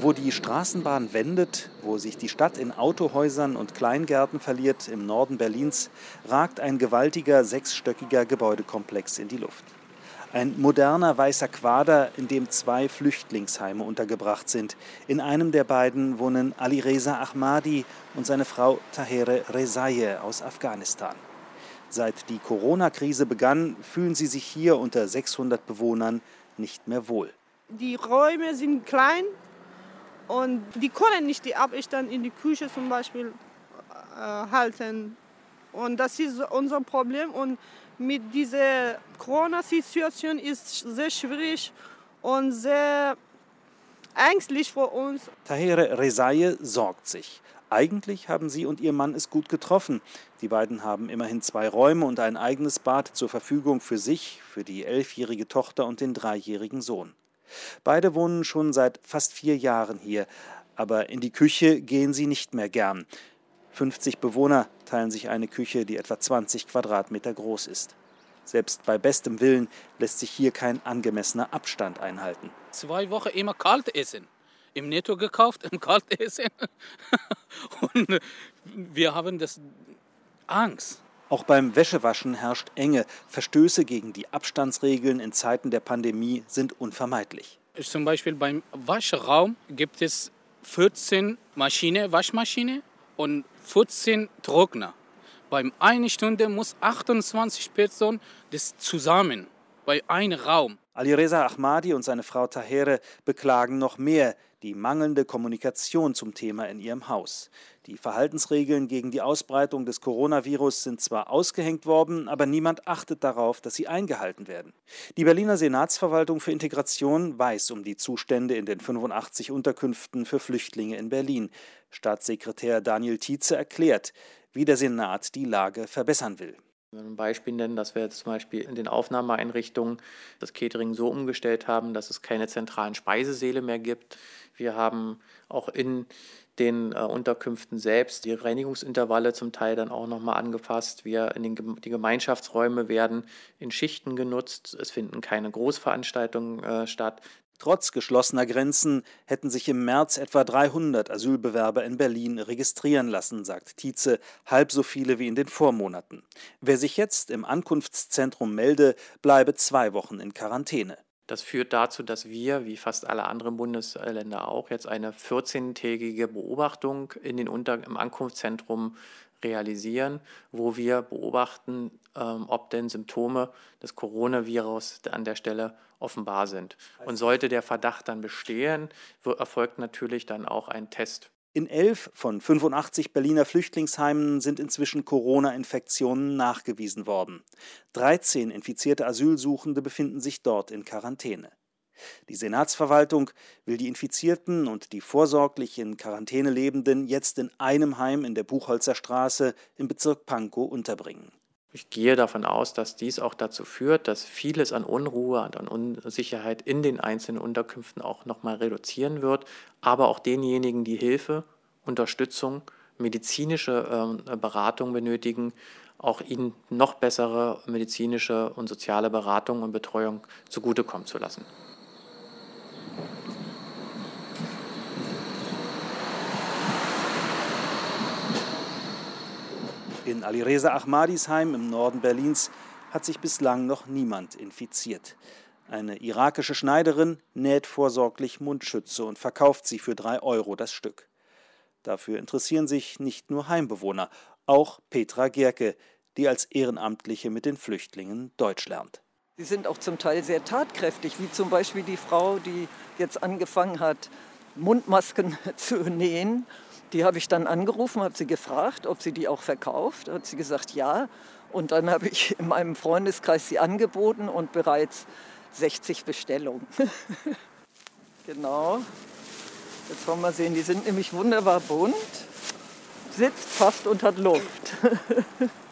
wo die Straßenbahn wendet, wo sich die Stadt in Autohäusern und Kleingärten verliert, im Norden Berlins, ragt ein gewaltiger, sechsstöckiger Gebäudekomplex in die Luft. Ein moderner weißer Quader, in dem 2 Flüchtlingsheime untergebracht sind. In einem der beiden wohnen Alireza Ahmadi und seine Frau Tahereh Rezaieh aus Afghanistan. Seit die Corona-Krise begann, fühlen sie sich hier unter 600 Bewohnern nicht mehr wohl. Die Räume sind klein und die können nicht die Abstand in die Küche zum Beispiel halten. Und das ist unser Problem. Und mit dieser Corona-Situation ist es sehr schwierig und sehr ängstlich für uns. Tahereh Rezaieh sorgt sich. Eigentlich haben sie und ihr Mann es gut getroffen. Die beiden haben immerhin 2 Räume und ein eigenes Bad zur Verfügung für sich, für die 11-jährige Tochter und den 3-jährigen Sohn. Beide wohnen schon seit fast 4 Jahren hier, aber in die Küche gehen sie nicht mehr gern. 50 Bewohner teilen sich eine Küche, die etwa 20 Quadratmeter groß ist. Selbst bei bestem Willen lässt sich hier kein angemessener Abstand einhalten. 2 Wochen immer kalt essen. Im Netto gekauft, im kalt essen. Und wir haben das Angst. Auch beim Wäschewaschen herrscht Enge. Verstöße gegen die Abstandsregeln in Zeiten der Pandemie sind unvermeidlich. Zum Beispiel beim Waschraum gibt es 14 Waschmaschine und 14 Trockner. Beim 1 Stunde muss 28 Personen das zusammen, bei einem Raum. Alireza Ahmadi und seine Frau Tahereh beklagen noch mehr die mangelnde Kommunikation zum Thema in ihrem Haus. Die Verhaltensregeln gegen die Ausbreitung des Coronavirus sind zwar ausgehängt worden, aber niemand achtet darauf, dass sie eingehalten werden. Die Berliner Senatsverwaltung für Integration weiß um die Zustände in den 85 Unterkünften für Flüchtlinge in Berlin. Staatssekretär Daniel Tietze erklärt, wie der Senat die Lage verbessern will. Ein Beispiel nennen, dass wir jetzt zum Beispiel in den Aufnahmeeinrichtungen das Catering so umgestellt haben, dass es keine zentralen Speisesäle mehr gibt. Wir haben auch in den Unterkünften selbst die Reinigungsintervalle zum Teil dann auch nochmal angepasst. Die Gemeinschaftsräume werden in Schichten genutzt. Es finden keine Großveranstaltungen statt. Trotz geschlossener Grenzen hätten sich im März etwa 300 Asylbewerber in Berlin registrieren lassen, sagt Tietze, halb so viele wie in den Vormonaten. Wer sich jetzt im Ankunftszentrum melde, bleibe 2 Wochen in Quarantäne. Das führt dazu, dass wir, wie fast alle anderen Bundesländer auch, jetzt eine 14-tägige Beobachtung im Ankunftszentrum realisieren, wo wir beobachten, ob denn Symptome des Coronavirus an der Stelle offenbar sind. Und sollte der Verdacht dann bestehen, erfolgt natürlich dann auch ein Test. In 11 von 85 Berliner Flüchtlingsheimen sind inzwischen Corona-Infektionen nachgewiesen worden. 13 infizierte Asylsuchende befinden sich dort in Quarantäne. Die Senatsverwaltung will die Infizierten und die vorsorglich in Quarantäne Lebenden jetzt in einem Heim in der Buchholzer Straße im Bezirk Pankow unterbringen. Ich gehe davon aus, dass dies auch dazu führt, dass vieles an Unruhe und an Unsicherheit in den einzelnen Unterkünften auch nochmal reduzieren wird, aber auch denjenigen, die Hilfe, Unterstützung, medizinische Beratung benötigen, auch ihnen noch bessere medizinische und soziale Beratung und Betreuung zugutekommen zu lassen. In Alireza Ahmadis Heim im Norden Berlins hat sich bislang noch niemand infiziert. Eine irakische Schneiderin näht vorsorglich Mundschütze und verkauft sie für 3 € das Stück. Dafür interessieren sich nicht nur Heimbewohner, auch Petra Gerke, die als Ehrenamtliche mit den Flüchtlingen Deutsch lernt. Sie sind auch zum Teil sehr tatkräftig, wie zum Beispiel die Frau, die jetzt angefangen hat, Mundmasken zu nähen. Die habe ich dann angerufen, habe sie gefragt, ob sie die auch verkauft. Da hat sie gesagt, ja. Und dann habe ich in meinem Freundeskreis sie angeboten und bereits 60 Bestellungen. Genau. Jetzt wollen wir sehen, die sind nämlich wunderbar bunt, sitzt fast und hat Luft.